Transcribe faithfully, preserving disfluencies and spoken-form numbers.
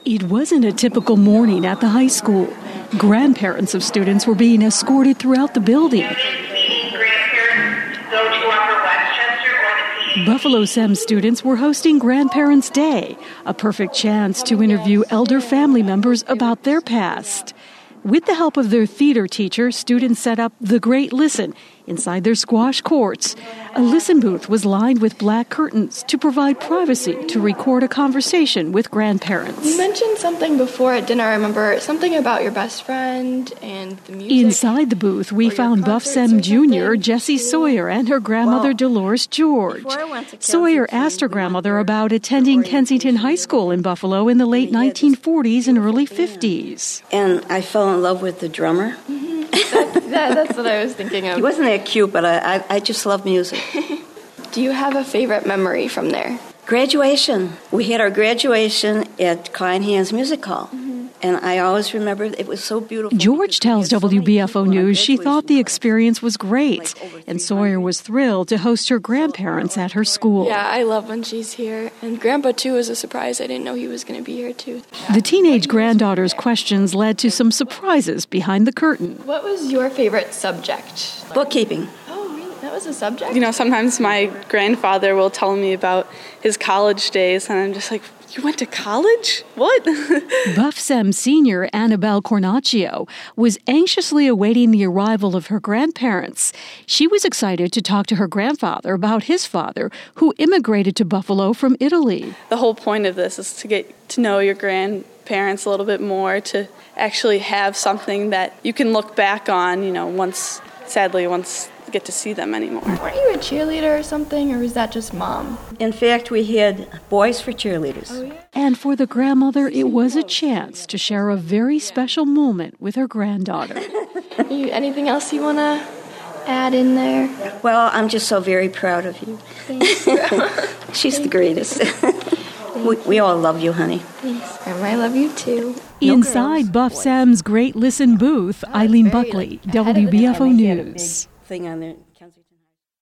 It wasn't a typical morning at the high school. Grandparents of students were being escorted throughout the building. Buffalo S E M students were hosting Grandparents' Day, a perfect chance to interview elder family members about their past. With the help of their theater teacher, students set up The Great Listen inside their squash courts. A listen booth was lined with black curtains to provide privacy to record a conversation with grandparents. You mentioned something before at dinner, I remember, something about your best friend and the music. Inside the booth, we found Buff S E M Junior Jessie Sawyer and her grandmother well, Dolores George. Sawyer asked her grandmother about attending Kensington High School in Buffalo in the late nineteen forties and early fifties. And I fell in love with the drummer. Mm-hmm. That, that, that's what I was thinking of. He wasn't that cute, but I, I, I just love music. Do you have a favorite memory from there? Graduation. We had our graduation at Klein Hands Music Hall. Mm-hmm. And I always remember it was so beautiful. George tells W B F O News she thought the experience was great, and Sawyer was thrilled to host her grandparents at her school. Yeah, I love when she's here. And Grandpa, too, was a surprise. I didn't know he was going to be here, too. The teenage granddaughter's questions led to some surprises behind the curtain. What was your favorite subject? Bookkeeping. That was a subject? You know, sometimes my grandfather will tell me about his college days, and I'm just like, you went to college? What? Buff S E M senior Annabelle Cornacchio was anxiously awaiting the arrival of her grandparents. She was excited to talk to her grandfather about his father, who immigrated to Buffalo from Italy. The whole point of this is to get to know your grandparents a little bit more, to actually have something that you can look back on, you know, once, sadly, once get to see them anymore. Weren't you a cheerleader or something, or was that just Mom? In fact, we had boys for cheerleaders. Oh, yeah? And for the grandmother, it was a chance to share a very special moment with her granddaughter. You, anything else you want to add in there? Well, I'm just so very proud of you. Thank you. She's the greatest. we, we all love you, honey. Thanks, Grandma. I love you, too. Inside Buff S E M's Great Listen booth, Eileen Buckley, W B F O News. Thing on there.